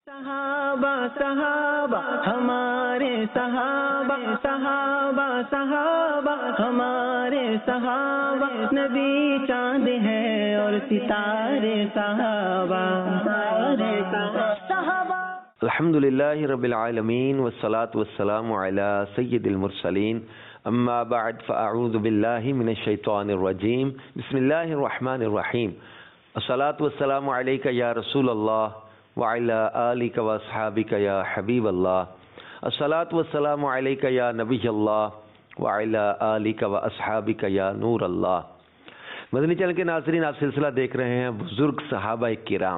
صحابہ صحابہ ہمارے صحابہ صحابہ صحابہ ہمارے صحابہ، نبی چاند ہے اور ستارے صحابہ ہمارے صحابہ۔ الحمدللہ رب العالمین والصلاة والسلام علی سید المرسلین، اما بعد فاعوذ باللہ من الشیطان الرجیم، بسم اللہ الرحمن الرحیم۔ الصلاة والسلام علیک یا رسول اللہ وعلی آلک واصحابک یا حبیب اللہ، الصلاة والسلام علیک یا نبی اللہ وعلی آلک واصحابک یا نور اللہ۔ مدنی چینل کے ناظرین، آپ سلسلہ دیکھ رہے ہیں بزرگ صحابہ کرام۔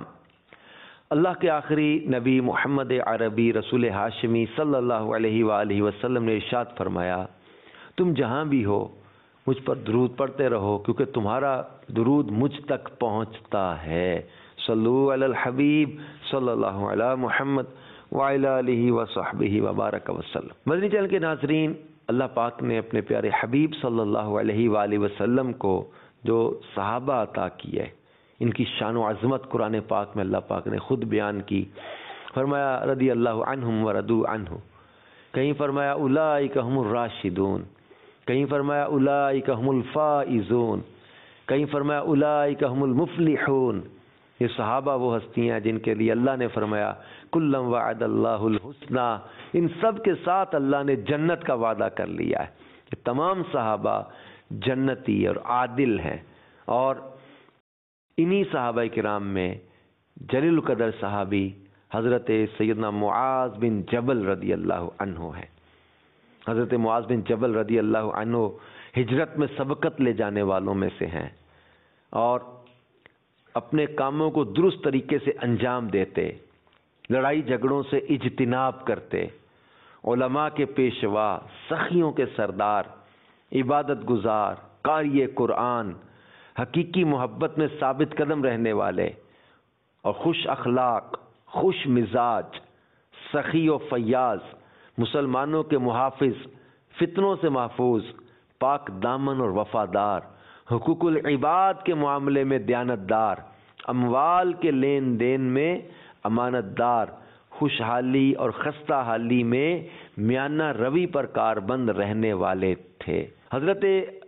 اللہ کے آخری نبی محمد عربی رسول ہاشمی صلی اللہ علیہ وآلہ وسلم نے ارشاد فرمایا، تم جہاں بھی ہو مجھ پر درود پڑھتے رہو، کیونکہ تمہارا درود مجھ تک پہنچتا ہے۔ صلو علی الحبیب صلی اللہ علی محمد وعلی آلہ وصحبہ وبارک وسلم۔ مدنی چینل کے ناظرین، اللہ پاک نے اپنے پیارے حبیب صلی اللہ علیہ وآلہ وسلم کو جو صحابہ عطا کی ہے، ان کی شان و عظمت قرآن پاک میں اللہ پاک نے خود بیان کی۔ فرمایا رضی اللہ عنہم ورضوا عنہ، کہیں فرمایا اولئک هم الراشدون، کہیں فرمایا اولئک هم الفائزون، کہیں فرمایا اولئک هم المفلحون۔ یہ صحابہ وہ ہستیاں جن کے لیے اللہ نے فرمایا کلا وعد اللہ الحسنی، ان سب کے ساتھ اللہ نے جنت کا وعدہ کر لیا ہے۔ یہ تمام صحابہ جنتی اور عادل ہیں، اور انہی صحابہ کرام میں جلیل القدر صحابی حضرت سیدنا معاذ بن جبل رضی اللہ عنہ ہیں۔ حضرت معاذ بن جبل رضی اللہ عنہ ہجرت میں سبقت لے جانے والوں میں سے ہیں، اور اپنے کاموں کو درست طریقے سے انجام دیتے، لڑائی جھگڑوں سے اجتناب کرتے، علماء کے پیشوا، سخیوں کے سردار، عبادت گزار، قاری قرآن، حقیقی محبت میں ثابت قدم رہنے والے، اور خوش اخلاق، خوش مزاج، سخی و فیاض، مسلمانوں کے محافظ، فتنوں سے محفوظ، پاک دامن اور وفادار، حقوق العباد کے معاملے میں دیانتدار، اموال کے لین دین میں امانت دار، خوشحالی اور خستہ حالی میں میانہ روی پر کاربند رہنے والے تھے۔ حضرت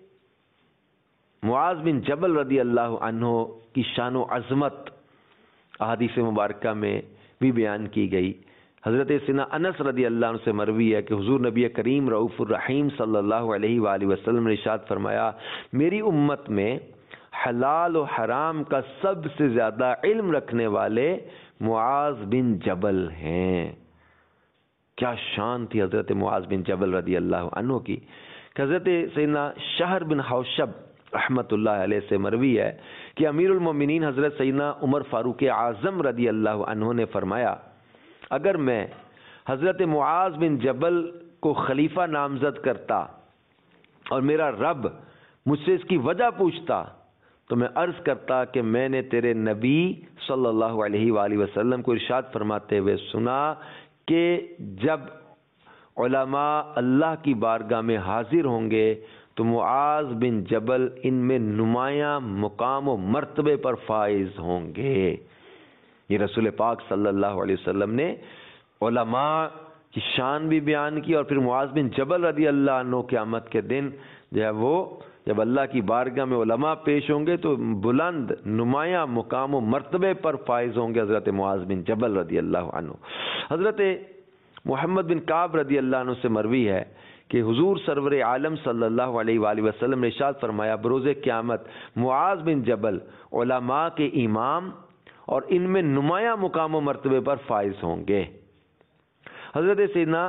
معاذ بن جبل رضی اللہ عنہ کی شان و عظمت احادیث مبارکہ میں بھی بیان کی گئی۔ حضرت سیدنا انس رضی اللہ عنہ سے مروی ہے کہ حضور نبی کریم رؤوف الرحیم صلی اللہ علیہ وآلہ وسلم نے ارشاد فرمایا، میری امت میں حلال و حرام کا سب سے زیادہ علم رکھنے والے معاذ بن جبل ہیں۔ کیا شان تھی حضرت معاذ بن جبل رضی اللہ عنہ کی کہ حضرت سیدنا شہر بن حوشب رحمت اللہ علیہ سے مروی ہے کہ امیر المومنین حضرت سیدنا عمر فاروق اعظم رضی اللہ عنہ نے فرمایا، اگر میں حضرت معاذ بن جبل کو خلیفہ نامزد کرتا اور میرا رب مجھ سے اس کی وجہ پوچھتا تو میں عرض کرتا کہ میں نے تیرے نبی صلی اللہ علیہ وآلہ وسلم کو ارشاد فرماتے ہوئے سنا کہ جب علماء اللہ کی بارگاہ میں حاضر ہوں گے تو معاذ بن جبل ان میں نمایاں مقام و مرتبے پر فائز ہوں گے۔ یہ رسول پاک صلی اللہ علیہ وسلم نے علماء کی شان بھی بیان کی، اور پھر معاذ بن جبل رضی اللہ عنہ قیامت کے دن جو ہے وہ جب اللہ کی بارگاہ میں علماء پیش ہوں گے تو بلند نمایاں مقام و مرتبے پر فائز ہوں گے حضرت معاذ بن جبل رضی اللہ عنہ۔ حضرت محمد بن کعب رضی اللہ عنہ سے مروی ہے کہ حضور سرور عالم صلی اللہ علیہ وآلہ وسلم نے ارشاد فرمایا، بروز قیامت معاذ بن جبل علماء کے امام اور ان میں نمایاں مقام و مرتبے پر فائز ہوں گے۔ حضرت سیدنا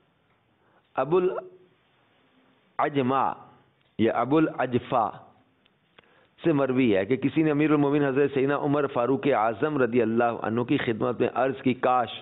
ابو العجمہ یا ابو العجفہ سے مروی ہے کہ کسی نے امیر المومنین حضرت سیدنا عمر فاروق اعظم رضی اللہ عنہ کی خدمت میں عرض کی، کاش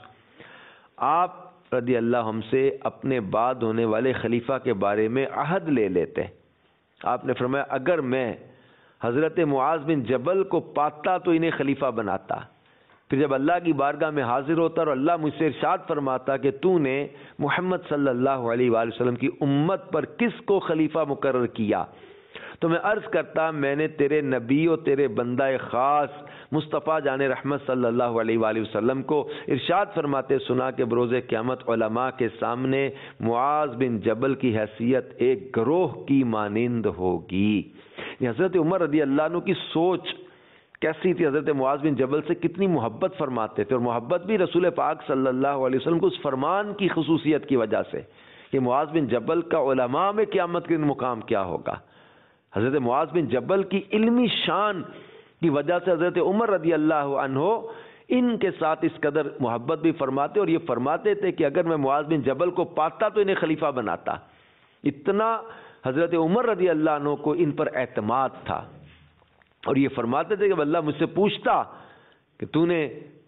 آپ رضی اللہ ہم سے اپنے بعد ہونے والے خلیفہ کے بارے میں عہد لے لیتے۔ آپ نے فرمایا، اگر میں حضرت معاذ بن جبل کو پاتا تو انہیں خلیفہ بناتا۔ پھر جب اللہ کی بارگاہ میں حاضر ہوتا اور اللہ مجھ سے ارشاد فرماتا کہ تو نے محمد صلی اللہ علیہ وآلہ وسلم کی امت پر کس کو خلیفہ مقرر کیا، تو میں عرض کرتا میں نے تیرے نبی و تیرے بندہ خاص مصطفیٰ جان رحمت صلی اللہ علیہ وآلہ وسلم کو ارشاد فرماتے سنا کہ بروز قیامت علماء کے سامنے معاذ بن جبل کی حیثیت ایک گروہ کی مانند ہوگی۔ حضرت عمر رضی اللہ عنہ کی سوچ کیسی تھی، حضرت معاذ بن جبل سے کتنی محبت فرماتے تھے، اور محبت بھی رسول پاک صلی اللہ علیہ وسلم کو اس فرمان کی خصوصیت کی وجہ سے کہ معاذ بن جبل کا علماء میں قیامت کے دن مقام کیا ہوگا۔ حضرت معاذ بن جبل کی علمی شان کی وجہ سے حضرت عمر رضی اللہ عنہ ان کے ساتھ اس قدر محبت بھی فرماتے، اور یہ فرماتے تھے کہ اگر میں معاذ بن جبل کو پاتا تو انہیں خلیفہ بناتا۔ اتنا حضرت عمر رضی اللہ عنہ کو ان پر اعتماد تھا، اور یہ فرماتے تھے کہ اللہ مجھ سے پوچھتا کہ تو نے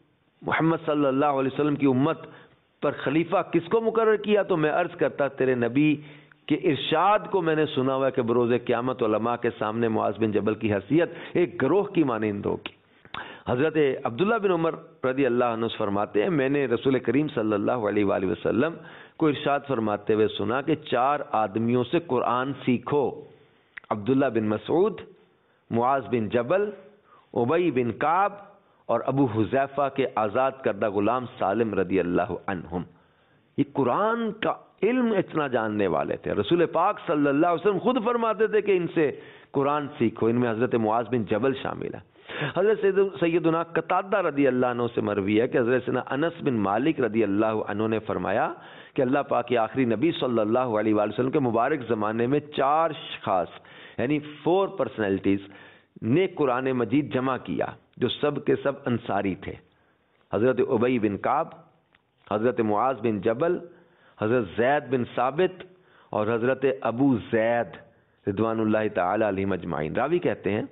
محمد صلی اللہ علیہ وسلم کی امت پر خلیفہ کس کو مقرر کیا، تو میں عرض کرتا تیرے نبی کے ارشاد کو میں نے سنا ہوا کہ بروز قیامت علماء کے سامنے معاذ بن جبل کی حیثیت ایک گروہ کی مانند ہوگی۔ حضرت عبداللہ بن عمر رضی اللہ عنہ فرماتے ہیں میں نے رسول کریم صلی اللہ علیہ وآلہ وسلم کو ارشاد فرماتے ہوئے سنا کہ 4 آدمیوں سے قرآن سیکھو، عبداللہ بن مسعود، معاذ بن جبل، ابی بن کعب اور ابو حذیفہ کے آزاد کردہ غلام سالم رضی اللہ عنہم۔ یہ قرآن کا علم اتنا جاننے والے تھے، رسول پاک صلی اللہ علیہ وسلم خود فرماتے تھے کہ ان سے قرآن سیکھو، ان میں حضرت معاذ بن جبل شامل ہے۔ حضرت سیدنا قتادہ رضی اللہ عنہ سے مروی ہے کہ حضرت سیدنا انس بن مالک رضی اللہ عنہ نے فرمایا کہ اللہ پاک کے آخری نبی صلی اللہ علیہ وآلہ وسلم کے مبارک زمانے میں 4 اشخاص یعنی 4 پرسنالٹیز نے قرآن مجید جمع کیا جو سب کے سب انصاری تھے، حضرت ابی بن کعب، حضرت معاذ بن جبل، حضرت زید بن ثابت اور حضرت ابو زید رضوان اللہ تعالی علیہم اجمعین۔ راوی کہتے ہیں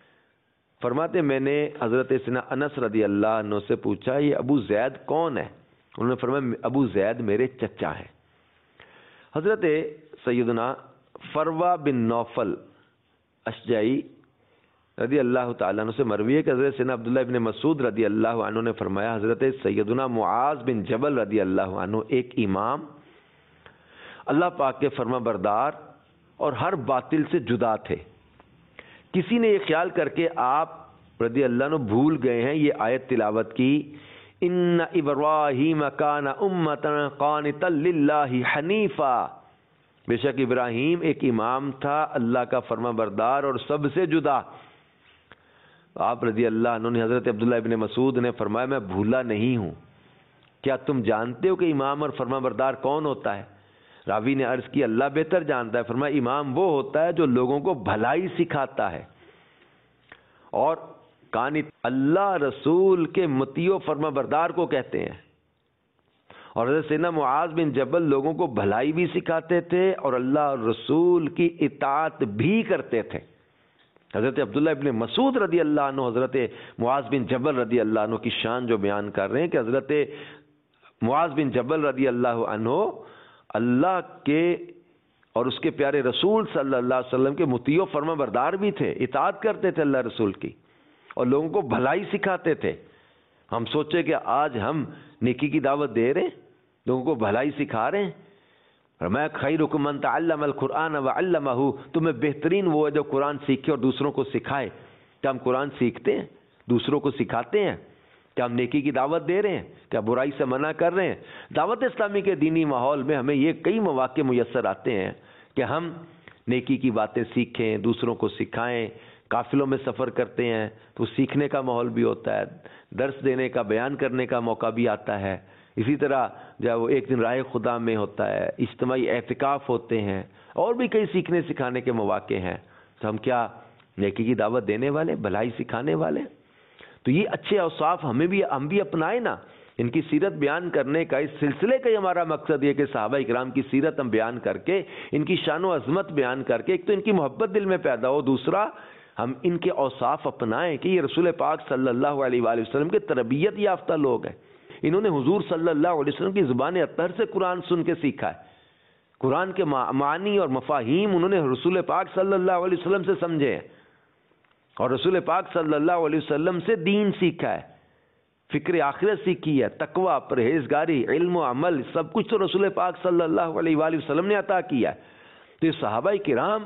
فرماتے میں نے حضرت سیدنا انس رضی اللہ عنہ سے پوچھا یہ ابو زید کون ہے؟ انہوں نے فرمایا ابو زید میرے چچا ہیں۔ حضرت سیدنا فروہ بن نوفل اشجعی رضی اللہ تعالیٰ عنہ سے مروی ہے کہ حضرت سیدنا عبداللہ بن مسعود رضی اللہ عنہ نے فرمایا حضرت سیدنا معاذ بن جبل رضی اللہ عنہ ایک امام، اللہ پاک کے فرما بردار اور ہر باطل سے جدا تھے۔ کسی نے یہ خیال کر کے آپ رضی اللہ عنہ بھول گئے ہیں یہ آیت تلاوت کی، ان ابراہیم کان امۃ قانتا للہ حنیفا، بے شک ابراہیم ایک امام تھا اللہ کا فرما بردار اور سب سے جدا۔ آپ رضی اللہ عنہ نے حضرت عبداللہ ابن مسعود نے فرمایا میں بھولا نہیں ہوں، کیا تم جانتے ہو کہ امام اور فرما بردار کون ہوتا ہے؟ راوی نے عرض کی اللہ بہتر جانتا ہے۔ فرمایا امام وہ ہوتا ہے جو لوگوں کو بھلائی سکھاتا ہے، اور قانت اللہ رسول کے مطیع و فرما بردار کو کہتے ہیں۔ اور حضرت سیدنا معاذ بن جبل لوگوں کو بھلائی بھی سکھاتے تھے اور اللہ اور رسول کی اطاعت بھی کرتے تھے۔ حضرت عبداللہ ابن مسعود رضی اللہ عنہ حضرت معاذ بن جبل رضی اللہ عنہ کی شان جو بیان کر رہے ہیں کہ حضرت معاذ بن جبل رضی اللہ عنہ اللہ کے اور اس کے پیارے رسول صلی اللہ علیہ وسلم کے مطیع و فرما بردار بھی تھے، اطاعت کرتے تھے اللہ رسول کی اور لوگوں کو بھلائی سکھاتے تھے۔ ہم سوچے کہ آج ہم نیکی کی دعوت دے رہے ہیں، لوگوں کو بھلائی سکھا رہے ہیں۔ فرمایا خیرکم من تعلم القرآن وعلمہ، تمہیں بہترین وہ ہے جو قرآن سیکھے اور دوسروں کو سکھائے۔ کیا ہم قرآن سیکھتے ہیں، دوسروں کو سکھاتے ہیں؟ کیا ہم نیکی کی دعوت دے رہے ہیں؟ کیا برائی سے منع کر رہے ہیں؟ دعوت اسلامی کے دینی ماحول میں ہمیں یہ کئی مواقع میسر آتے ہیں کہ ہم نیکی کی باتیں سیکھیں، دوسروں کو سکھائیں۔ قافلوں میں سفر کرتے ہیں تو سیکھنے کا ماحول بھی ہوتا ہے، درس دینے کا، بیان کرنے کا موقع بھی آتا ہے۔ اسی طرح جب وہ ایک دن راہ خدا میں ہوتا ہے، اجتماعی اعتکاف ہوتے ہیں، اور بھی کئی سیکھنے سکھانے کے مواقع ہیں، تو ہم کیا نیکی کی دعوت دینے والے، بھلائی سکھانے والے؟ تو یہ اچھے اوصاف ہم بھی اپنائیں نا۔ ان کی سیرت بیان کرنے کا اس سلسلے کا ہمارا مقصد یہ کہ صحابہ اکرام کی سیرت ہم بیان کر کے ان کی شان و عظمت بیان کر کے ایک تو ان کی محبت دل میں پیدا ہو، دوسرا ہم ان کے اوصاف اپنائیں کہ یہ رسول پاک صلی اللہ علیہ وآلہ وسلم کے تربیت یافتہ لوگ ہیں۔ انہوں نے حضور صلی اللہ علیہ وسلم کی زبان اطہر سے قرآن سن کے سیکھا ہے، قرآن کے معانی اور مفاہیم انہوں نے رسول پاک صلی اللہ علیہ وسلم سے سمجھے ہیں، اور رسول پاک صلی اللہ علیہ وسلم سے دین سیکھا ہے، فکر آخرت سیکھی ہے، تقوی، پرہیزگاری، علم و عمل، سب کچھ تو رسول پاک صلی اللہ علیہ وآلہ وسلم نے عطا کیا ہے۔ تو یہ صحابہ کرام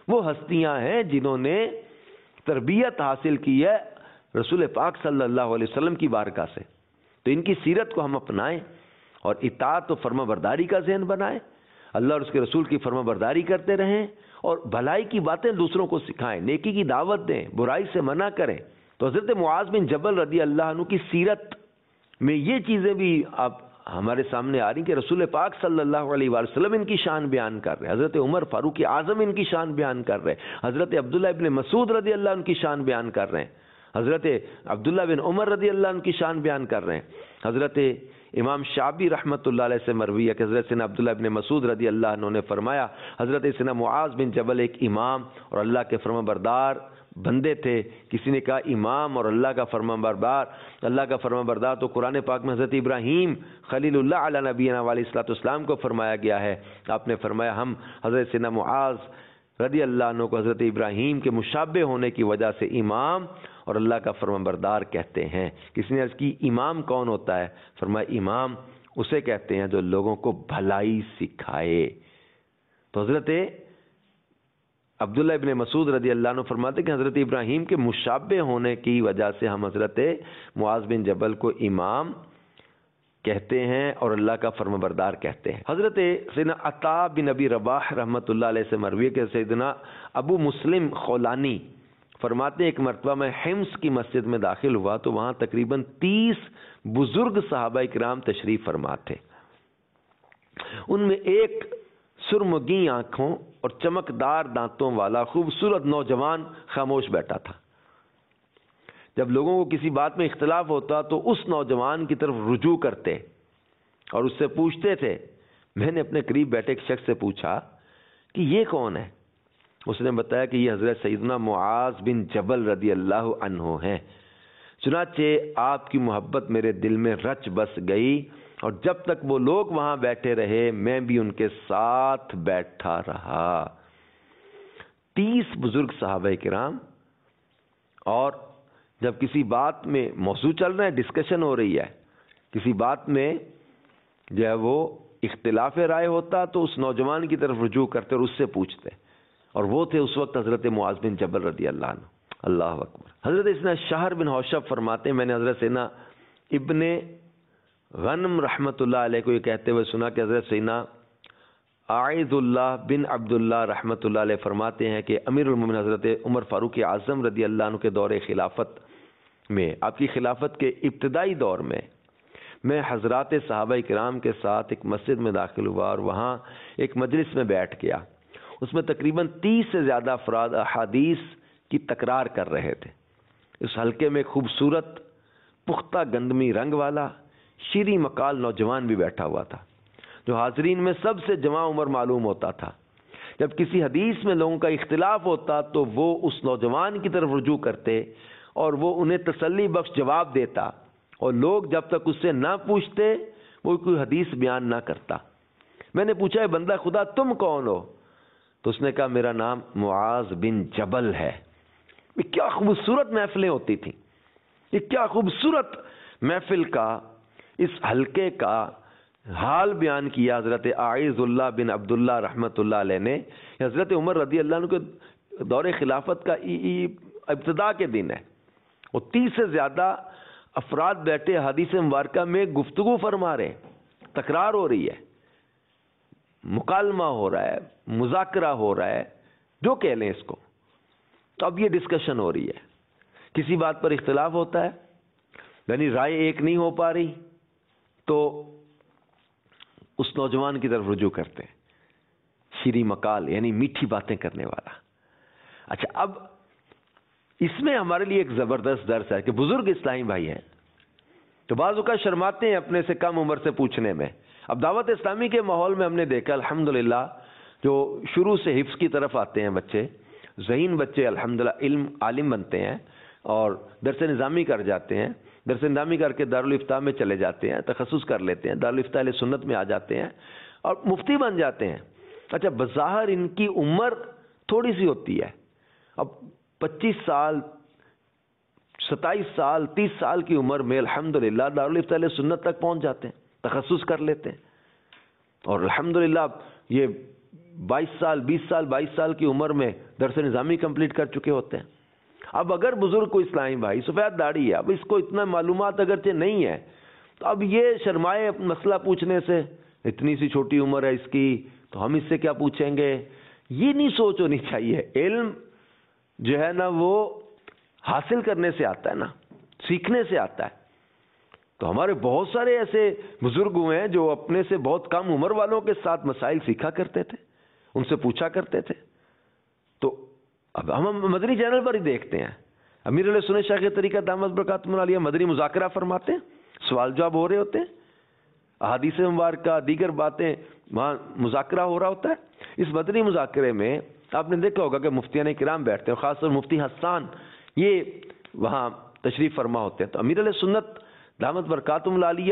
وہ ہستیاں ہیں جنہوں نے تربیت حاصل کی ہے رسول پاک صلی اللہ علیہ وسلم کی بارگاہ سے. تو ان کی سیرت کو ہم اپنائیں اور اطاعت و فرما برداری کا ذہن بنائیں, اللہ اور اس کے رسول کی فرما برداری کرتے رہیں اور بھلائی کی باتیں دوسروں کو سکھائیں, نیکی کی دعوت دیں, برائی سے منع کریں. تو حضرت معاذ بن جبل رضی اللہ عنہ کی سیرت میں یہ چیزیں بھی آپ ہمارے سامنے آ رہی کہ رسول پاک صلی اللہ علیہ وآلہ وسلم ان کی شان بیان کر رہے, حضرت عمر فاروق اعظم ان کی شان بیان کر رہے, حضرت عبداللہ ابن مسعود رضی اللہ عنہ کی شان بیان کر رہے ہیں, حضرت عبداللہ بن عمر رضی اللہ عنہ کی شان بیان کر رہے ہیں. حضرت امام شعبی رحمۃ اللہ علیہ سے مروی ہے کہ حضرت سیدنا عبداللہ بن مسعود رضی اللہ عنہ نے فرمایا حضرت سیدنا معاذ بن جبل ایک امام اور اللہ کے فرما بردار بندے تھے. کسی نے کہا امام اور اللہ کا فرما بردار, اللہ کا فرما بردار تو قرآن پاک میں حضرت ابراہیم خلیل اللہ علیہ نبینا علیہ الصلوۃ والسلام کو فرمایا گیا ہے. آپ نے فرمایا ہم حضرت سیدنا معاذ رضی اللہ عنہ کو حضرت ابراہیم کے مشابہ ہونے کی وجہ سے امام اور اللہ کا فرما بردار کہتے ہیں. کسی نے عرض کی امام کون ہوتا ہے؟ فرمایا امام اسے کہتے ہیں جو لوگوں کو بھلائی سکھائے. تو حضرت عبداللہ ابن مسعود رضی اللہ عنہ فرماتے کہ حضرت ابراہیم کے مشابہ ہونے کی وجہ سے ہم حضرت معاذ بن جبل کو امام کہتے ہیں اور اللہ کا فرما بردار کہتے ہیں. حضرت سیدنا عطا بن ابی رباح رحمۃ اللہ علیہ سے مروی کہ سیدنا ابو مسلم خولانی فرماتے ہیں ایک مرتبہ میں حمص کی مسجد میں داخل ہوا تو وہاں تقریباً 30 بزرگ صحابہ کرام تشریف فرما تھے. ان میں ایک سرمگی آنکھوں اور چمکدار دانتوں والا خوبصورت نوجوان خاموش بیٹھا تھا. جب لوگوں کو کسی بات میں اختلاف ہوتا تو اس نوجوان کی طرف رجوع کرتے اور اس سے پوچھتے تھے. میں نے اپنے قریب بیٹھے ایک شخص سے پوچھا کہ یہ کون ہے؟ اس نے بتایا کہ یہ حضرت سیدنا معاذ بن جبل رضی اللہ عنہ ہیں. چنانچہ آپ کی محبت میرے دل میں رچ بس گئی اور جب تک وہ لوگ وہاں بیٹھے رہے میں بھی ان کے ساتھ بیٹھا رہا. 30 بزرگ صحابہ کرام, اور جب کسی بات میں موضوع چل رہا ہے, ڈسکشن ہو رہی ہے, کسی بات میں جو ہے وہ اختلاف رائے ہوتا تو اس نوجوان کی طرف رجوع کرتے اور اس سے پوچھتے, اور وہ تھے اس وقت حضرت معاذ بن جبل رضی اللہ عنہ. اللہ اکبر. حضرت سیدنا شہر بن حوشب فرماتے ہیں میں نے حضرت سیدنا ابن غنم رحمۃ اللہ علیہ کو یہ کہتے ہوئے سنا کہ حضرت سیدنا عائد اللہ بن عبداللہ رحمۃ اللہ علیہ فرماتے ہیں کہ امیر المومنین حضرت عمر فاروق اعظم رضی اللہ عنہ کے دور خلافت میں, آپ کی خلافت کے ابتدائی دور میں حضرات صحابہ کرام کے ساتھ ایک مسجد میں داخل ہوا اور وہاں ایک مجلس میں بیٹھ گیا. اس میں تقریباً 30 سے زیادہ افراد احادیث کی تکرار کر رہے تھے. اس حلقے میں خوبصورت پختہ گندمی رنگ والا شیریں مقال نوجوان بھی بیٹھا ہوا تھا جو حاضرین میں سب سے جوان عمر معلوم ہوتا تھا. جب کسی حدیث میں لوگوں کا اختلاف ہوتا تو وہ اس نوجوان کی طرف رجوع کرتے اور وہ انہیں تسلی بخش جواب دیتا, اور لوگ جب تک اس سے نہ پوچھتے وہ کوئی حدیث بیان نہ کرتا. میں نے پوچھا ہے بندہ خدا تم کون ہو؟ تو اس نے کہا میرا نام معاذ بن جبل ہے. یہ کیا خوبصورت محفلیں ہوتی تھیں, یہ کیا خوبصورت محفل کا اس حلقے کا حال بیان کیا حضرت عائذ اللہ بن عبداللہ رحمۃ اللہ علیہ نے. حضرت عمر رضی اللہ عنہ کے دور خلافت کا ابتدا کے دن ہے, اور 30 سے زیادہ افراد بیٹھے حدیث مبارکہ میں گفتگو فرما رہے, تکرار ہو رہی ہے, مکالمہ ہو رہا ہے, مذاکرہ ہو رہا ہے, جو کہہ لیں اس کو. تو اب یہ ڈسکشن ہو رہی ہے, کسی بات پر اختلاف ہوتا ہے, یعنی رائے ایک نہیں ہو پا رہی تو اس نوجوان کی طرف رجوع کرتے ہیں, شیریں مقال یعنی میٹھی باتیں کرنے والا. اچھا, اب اس میں ہمارے لیے ایک زبردست درس ہے کہ بزرگ اسلامی بھائی ہیں تو بعض اوقات شرماتے ہیں اپنے سے کم عمر سے پوچھنے میں. اب دعوت اسلامی کے ماحول میں ہم نے دیکھا الحمدللہ جو شروع سے حفظ کی طرف آتے ہیں بچے, ذہین بچے الحمدللہ عالم بنتے ہیں اور درس نظامی کر جاتے ہیں, درس نظامی کر کے دارالافتاء میں چلے جاتے ہیں, تخصص کر لیتے ہیں, دارالافتاء اہل سنت میں آ جاتے ہیں اور مفتی بن جاتے ہیں. اچھا, بظاہر ان کی عمر تھوڑی سی ہوتی ہے, اب 25 سال 27 سال 30 سال کی عمر میں الحمدللہ دارالافتاء اہل سنت تک پہنچ جاتے ہیں, تخصص کر لیتے ہیں, اور الحمدللہ یہ 22 سال 22 سال کی عمر میں درس نظامی کمپلیٹ کر چکے ہوتے ہیں. اب اگر بزرگ کو اسلامی بھائی سفید داڑھی ہے, اب اس کو اتنا معلومات اگرچہ نہیں ہے, تو اب یہ شرمائے مسئلہ پوچھنے سے, اتنی سی چھوٹی عمر ہے اس کی تو ہم اس سے کیا پوچھیں گے. یہ نہیں سوچ ہونی چاہیے. علم جو ہے نا وہ حاصل کرنے سے آتا ہے نا, سیکھنے سے آتا ہے. تو ہمارے بہت سارے ایسے بزرگ ہوئے ہیں جو اپنے سے بہت کم عمر والوں کے ساتھ مسائل سیکھا کرتے تھے, ان سے پوچھا کرتے تھے. تو اب ہم مدنی چینل پر ہی دیکھتے ہیں, امیر علیہ سنت شیخ طریقہ دامت برکاتہم العالیہ مدنی مذاکرہ فرماتے ہیں, سوال جواب ہو رہے ہوتے ہیں, احادیث مبارکہ دیگر باتیں وہاں مذاکرہ ہو رہا ہوتا ہے. اس مدنی مذاکرے میں آپ نے دیکھا ہوگا کہ مفتیان کرام بیٹھتے ہیں, خاص طور مفتی حسان یہ وہاں تشریف فرما ہوتے ہیں. تو امیر علیہ سنت دامت برکاتہم العالیہ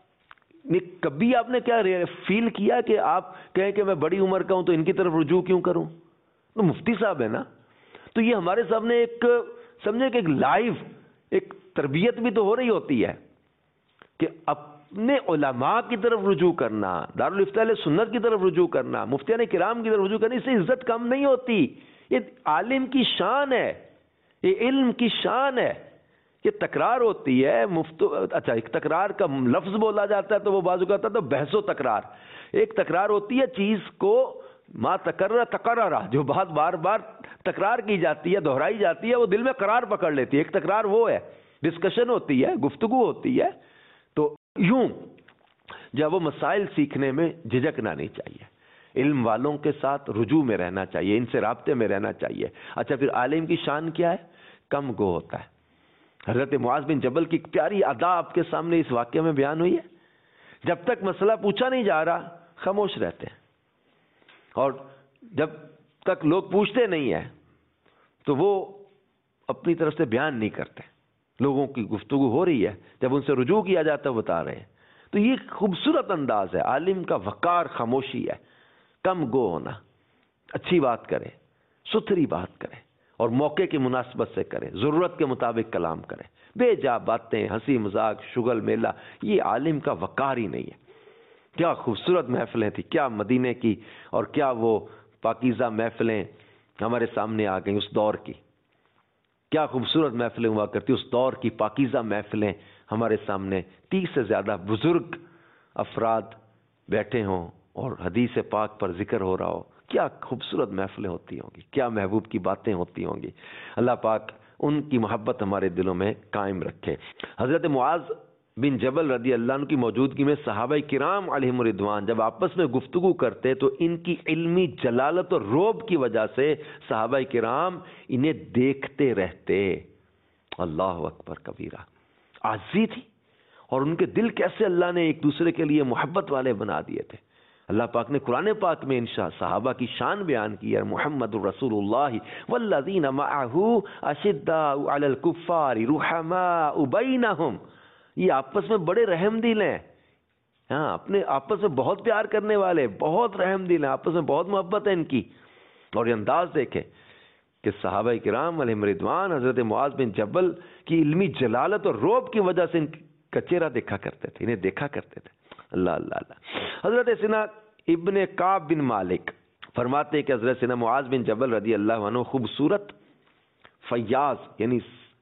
نے کبھی آپ نے کیا فیل کیا کہ آپ کہیں کہ میں بڑی عمر کا ہوں تو ان کی طرف رجوع کیوں کروں؟ تو مفتی صاحب ہے نا, تو یہ ہمارے سامنے ایک سمجھے کہ ایک لائیو ایک تربیت بھی تو ہو رہی ہوتی ہے کہ اپنے علماء کی طرف رجوع کرنا, دارالافتاء اہل سنت کی طرف رجوع کرنا, مفتیان کرام کی طرف رجوع کرنا, اس سے عزت کم نہیں ہوتی. یہ عالم کی شان ہے, یہ علم کی شان ہے. یہ تکرار ہوتی ہے اچھا ایک تکرار کا لفظ بولا جاتا ہے تو وہ بعض اوقات تو بحث و تکرار. ایک تکرار ہوتی ہے چیز کو ما تکرر جو بات بار بار تکرار کی جاتی ہے, دہرائی جاتی ہے, وہ دل میں قرار پکڑ لیتی ہے. ایک تکرار وہ ہے, ڈسکشن ہوتی ہے, گفتگو ہوتی ہے. تو یوں جب وہ مسائل سیکھنے میں جھجکنا نہیں چاہیے, علم والوں کے ساتھ رجوع میں رہنا چاہیے, ان سے رابطے میں رہنا چاہیے. اچھا پھر عالم کی شان کیا ہے؟ کم گو ہوتا ہے. حضرت معاذ بن جبل کی پیاری ادا آپ کے سامنے اس واقعے میں بیان ہوئی ہے. جب تک مسئلہ پوچھا نہیں جا رہا خاموش رہتے ہیں, اور جب تک لوگ پوچھتے نہیں ہیں تو وہ اپنی طرف سے بیان نہیں کرتے. لوگوں کی گفتگو ہو رہی ہے, جب ان سے رجوع کیا جاتا ہے بتا رہے ہیں. تو یہ خوبصورت انداز ہے عالم کا, وقار خاموشی ہے, کم گو ہونا, اچھی بات کرے, ستھری بات کرے, اور موقع کی مناسبت سے کرے, ضرورت کے مطابق کلام کرے. بے جا باتیں, ہنسی مذاق, شغل میلہ, یہ عالم کا وقار ہی نہیں ہے. کیا خوبصورت محفلیں تھیں, کیا مدینے کی اور کیا وہ پاکیزہ محفلیں ہمارے سامنے آ گئیں اس دور کی. کیا خوبصورت محفلیں ہوا کرتی, اس دور کی پاکیزہ محفلیں ہمارے سامنے. 30 سے زیادہ بزرگ افراد بیٹھے ہوں اور حدیث پاک پر ذکر ہو رہا ہو. کیا خوبصورت محفلیں ہوتی ہوں گی, کیا محبوب کی باتیں ہوتی ہوں گی. اللہ پاک ان کی محبت ہمارے دلوں میں قائم رکھے. حضرت معاذ بن جبل رضی اللہ عنہ کی موجودگی میں صحابہ کرام علیہم رضوان جب آپس میں گفتگو کرتے تو ان کی علمی جلالت اور روب کی وجہ سے صحابہ کرام انہیں دیکھتے رہتے. اللہ اکبر کبیرہ, عاجزی تھی, اور ان کے دل کیسے اللہ نے ایک دوسرے کے لیے محبت والے بنا دیے تھے. اللہ پاک نے قرآن پاک میں انشاء صحابہ کی شان بیان کی ہے. محمد رسول اللہ والذین معہ اشداء علی الکفار رحماء بینہم, یہ آپس میں بڑے رحم دل ہیں. ہاں, اپنے آپس میں بہت پیار کرنے والے, بہت رحم دل ہیں, آپس میں بہت محبت ہے ان کی. اور یہ انداز دیکھیں کہ صحابہ کرام علیہم رضوان حضرت معاذ بن جبل کی علمی جلالت اور روب کی وجہ سے ان کا چہرہ دیکھا کرتے تھے, انہیں دیکھا کرتے تھے. اللہ اللہ اللہ. حضرت سینا ابن کعب بن مالک فرماتے ہیں کہ حضرت سینا معاذ بن جبل رضی اللہ عنہ خوبصورت, فیاض یعنی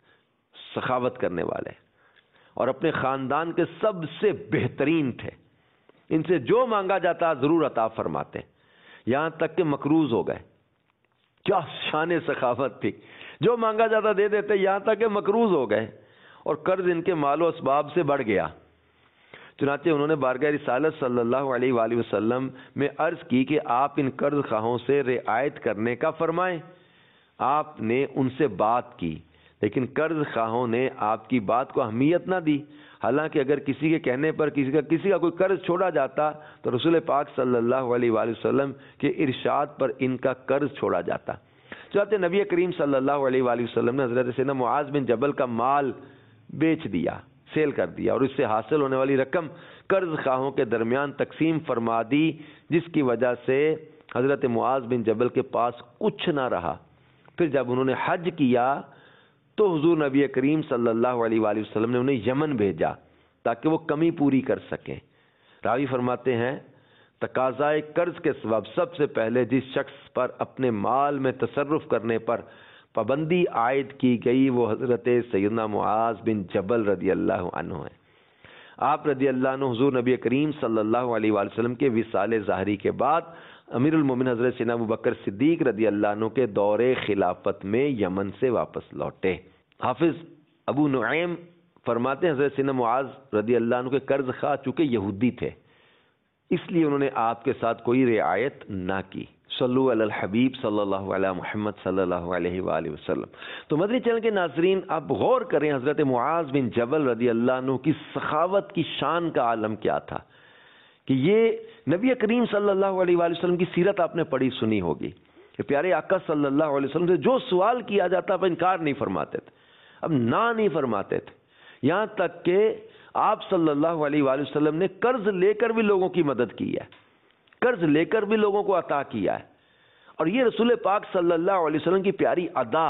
سخاوت کرنے والے, اور اپنے خاندان کے سب سے بہترین تھے. ان سے جو مانگا جاتا ضرور عطا فرماتے, یہاں تک کہ مقروض ہو گئے. کیا شان سخاوت تھی, جو مانگا جاتا دے دیتے, یہاں تک کہ مقروض ہو گئے, اور قرض ان کے مال و اسباب سے بڑھ گیا. چنانچہ انہوں نے بارگاہ رسالت صلی اللہ علیہ وآلہ وسلم میں عرض کی کہ آپ ان قرض خواہوں سے رعایت کرنے کا فرمائیں. آپ نے ان سے بات کی, لیکن قرض خواہوں نے آپ کی بات کو اہمیت نہ دی. حالانکہ اگر کسی کے کہنے پر کسی کا کوئی قرض چھوڑا جاتا تو رسول پاک صلی اللہ علیہ وآلہ وسلم کے ارشاد پر ان کا قرض چھوڑا جاتا. چنانچہ نبی کریم صلی اللہ علیہ وآلہ وسلم نے حضرت سیدنا معاذ بن جبل کا مال بیچ دیا, سیل کر دیا, اور اس سے حاصل ہونے والی رقم قرض خواہوں کے درمیان تقسیم فرما دی, جس کی وجہ سے حضرت معاذ بن جبل کے پاس کچھ نہ رہا. پھر جب انہوں نے حج کیا تو حضور نبی کریم صلی اللہ علیہ وآلہ وسلم نے انہیں یمن بھیجا تاکہ وہ کمی پوری کر سکیں. راوی فرماتے ہیں تقاضائے قرض کے سبب سب سے پہلے جس شخص پر اپنے مال میں تصرف کرنے پر پابندی عائد کی گئی وہ حضرت سیدنا معاذ بن جبل رضی اللہ عنہ ہیں۔ آپ رضی اللہ عنہ حضور نبی کریم صلی اللہ علیہ وآلہ وسلم کے وصال ظاہری کے بعد امیر المومنین حضرت سیدنا ابوبکر صدیق رضی اللہ عنہ کے دور خلافت میں یمن سے واپس لوٹے۔ حافظ ابو نعیم فرماتے ہیں حضرت سیدنا معاذ رضی اللہ عنہ کے قرض خواہ چونکہ یہودی تھے، اس لیے انہوں نے آپ کے ساتھ کوئی رعایت نہ کی۔ صلو علی الحبیب صلی اللہ علیہ محمد صلی اللہ علیہ وآلہ وسلم۔ تو مدنی چینل کے ناظرین، آپ غور کریں حضرت معاذ بن جبل رضی اللہ عنہ کی سخاوت کی شان کا عالم کیا تھا، کہ یہ نبی کریم صلی اللہ علیہ وآلہ وسلم کی سیرت آپ نے پڑھی سنی ہوگی کہ پیارے آقا صلی اللہ علیہ وسلم سے جو سوال کیا جاتا اب انکار نہیں فرماتے تھے، اب نہ نہیں فرماتے تھے، یہاں تک کہ آپ صلی اللہ علیہ وآلہ وسلم نے قرض لے کر بھی لوگوں کی مدد کی ہے، قرض لے کر بھی لوگوں کو عطا کیا ہے۔ اور یہ رسول پاک صلی اللہ علیہ وسلم کی پیاری ادا،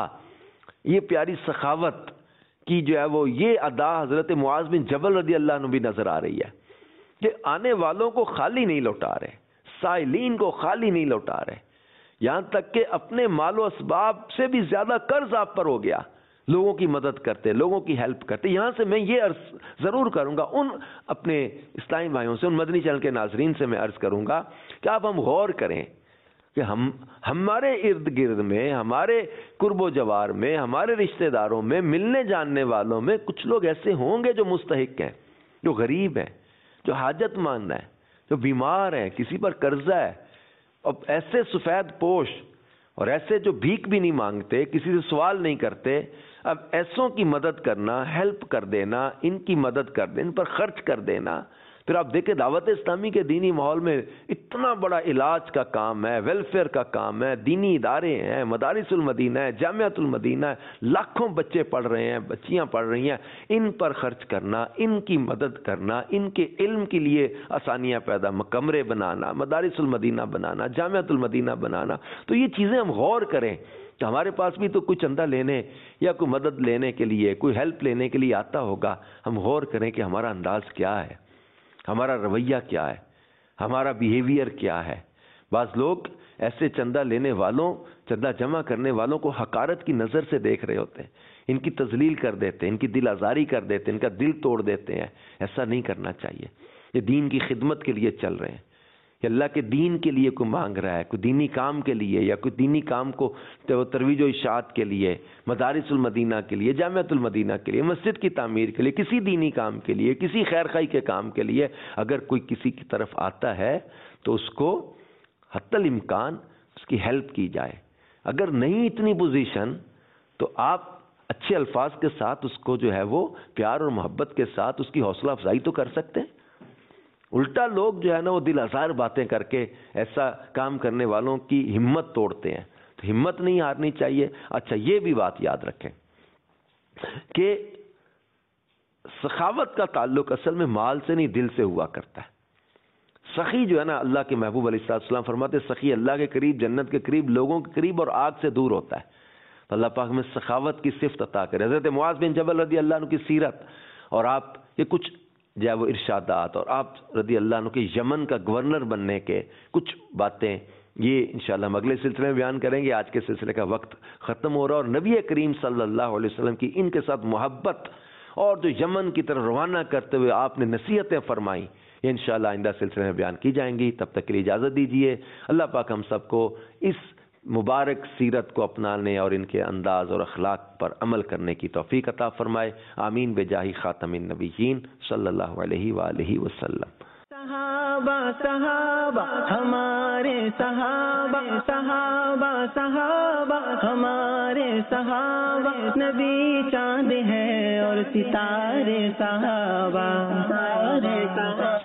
یہ پیاری سخاوت کی جو ہے وہ یہ ادا حضرت معاذ بن جبل رضی اللہ عنہ بھی نظر آ رہی ہے کہ آنے والوں کو خالی نہیں لوٹا رہے، سائلین کو خالی نہیں لوٹا رہے، یہاں تک کہ اپنے مال و اسباب سے بھی زیادہ قرض آپ پر ہو گیا، لوگوں کی مدد کرتے، لوگوں کی ہیلپ کرتے۔ یہاں سے میں یہ عرض ضرور کروں گا ان اپنے اسلامی بھائیوں سے، ان مدنی چینل کے ناظرین سے میں عرض کروں گا کہ آپ ہم غور کریں کہ ہمارے ارد گرد میں، ہمارے قرب و جوار میں، ہمارے رشتہ داروں میں، ملنے جاننے والوں میں کچھ لوگ ایسے ہوں گے جو مستحق ہیں، جو غریب ہیں، جو حاجت مند ہیں، جو بیمار ہیں، کسی پر قرضہ ہے، اور ایسے سفید پوش اور ایسے جو بھیک بھی نہیں مانگتے، کسی سے سوال نہیں کرتے، اب ایسوں کی مدد کرنا، ہیلپ کر دینا، ان کی مدد کر دینا، ان پر خرچ کر دینا۔ پھر آپ دیکھیں دعوت اسلامی کے دینی ماحول میں اتنا بڑا علاج کا کام ہے، ویلفیئر کا کام ہے، دینی ادارے ہیں، مدارس المدینہ ہے، جامعۃ المدینہ ہے، لاکھوں بچے پڑھ رہے ہیں، بچیاں پڑھ رہی ہیں، ان پر خرچ کرنا، ان کی مدد کرنا، ان کے علم کے لیے آسانیاں پیدا، کمرے بنانا، مدارس المدینہ بنانا، جامعۃ المدینہ بنانا۔ تو یہ چیزیں ہم غور کریں کہ ہمارے پاس بھی تو کوئی چندہ لینے یا کوئی مدد لینے کے لیے، کوئی ہیلپ لینے کے لیے آتا ہوگا، ہم غور کریں کہ ہمارا انداز کیا ہے، ہمارا رویہ کیا ہے، ہمارا بیہیویئر کیا ہے۔ بعض لوگ ایسے چندہ لینے والوں، چندہ جمع کرنے والوں کو حقارت کی نظر سے دیکھ رہے ہوتے ہیں، ان کی تذلیل کر دیتے ہیں، ان کی دل آزاری کر دیتے ہیں، ان کا دل توڑ دیتے ہیں۔ ایسا نہیں کرنا چاہیے۔ یہ دین کی خدمت کے لیے چل رہے ہیں، کہ اللہ کے دین کے لیے کوئی مانگ رہا ہے، کوئی دینی کام کے لیے یا کوئی دینی کام کو ترویج و اشاعت کے لیے، مدارس المدینہ کے لیے، جامعۃ المدینہ کے لیے، مسجد کی تعمیر کے لیے، کسی دینی کام کے لیے، کسی خیر خواہی کے کام کے لیے اگر کوئی کسی کی طرف آتا ہے تو اس کو حتی الامکان اس کی ہیلپ کی جائے۔ اگر نہیں اتنی پوزیشن تو آپ اچھے الفاظ کے ساتھ اس کو جو ہے وہ پیار اور محبت کے ساتھ اس کی حوصلہ افزائی تو کر سکتے ہیں۔ الٹا لوگ جو ہے نا وہ دل آزار باتیں کر کے ایسا کام کرنے والوں کی ہمت توڑتے ہیں، تو ہمت نہیں ہارنی چاہیے۔ اچھا یہ بھی بات یاد رکھیں کہ سخاوت کا تعلق اصل میں مال سے نہیں دل سے ہوا کرتا ہے۔ سخی جو ہے نا، اللہ کے محبوب علیہ السلام فرماتے ہیں سخی اللہ کے قریب، جنت کے قریب، لوگوں کے قریب اور آگ سے دور ہوتا ہے۔ تو اللہ پاک میں سخاوت کی صفت عطا کرے۔ حضرت معاذ بن جبل رضی اللہ عنہ کی سیرت اور آپ یہ کچھ جو ہے وہ ارشادات اور آپ رضی اللہ عنہ کے یمن کا گورنر بننے کے کچھ باتیں، یہ انشاءاللہ ہم اگلے سلسلے میں بیان کریں گے۔ آج کے سلسلے کا وقت ختم ہو رہا ہے، اور نبی کریم صلی اللہ علیہ وسلم کی ان کے ساتھ محبت اور جو یمن کی طرف روانہ کرتے ہوئے آپ نے نصیحتیں فرمائیں، یہ انشاءاللہ آئندہ سلسلے میں بیان کی جائیں گی۔ تب تک کے لیے اجازت دیجیے۔ اللہ پاک ہم سب کو اس مبارک سیرت کو اپنانے اور ان کے انداز اور اخلاق پر عمل کرنے کی توفیق عطا فرمائے۔ آمین بجاہ خاتم النبیین صلی اللہ علیہ وآلہ وسلم۔ صحابہ صحابہ ہمارے صحابہ، صحابہ صحابہ ہمارے صحابہ، نبی چاند ہے اور ستارے صحابہ،